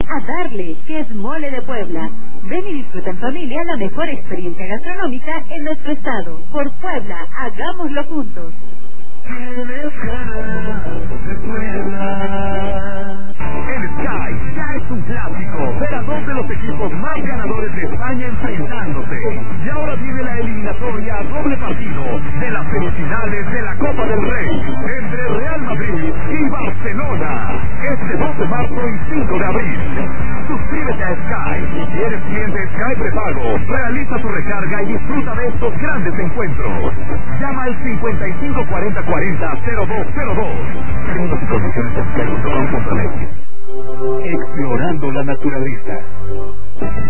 a Darle, que es mole de Puebla. Ven y disfruta en familia la mejor experiencia gastronómica en nuestro estado. Por Puebla, hagámoslo juntos. Tienes ganas de Puebla. El Sky ya es un clásico. Ver a dos de los equipos más ganadores de España enfrentándose. Y ahora viene la eliminatoria a doble partido de las semifinales de la Copa del Rey entre Real Madrid y Barcelona. Este 2 de marzo y 5 de abril. Suscríbete a Sky. Si eres cliente Sky prepago, realiza tu recarga y disfruta de estos grandes encuentros. Llama al 55 40 40 0202. Términos y condiciones en sky.com.net. Explorando la naturaleza.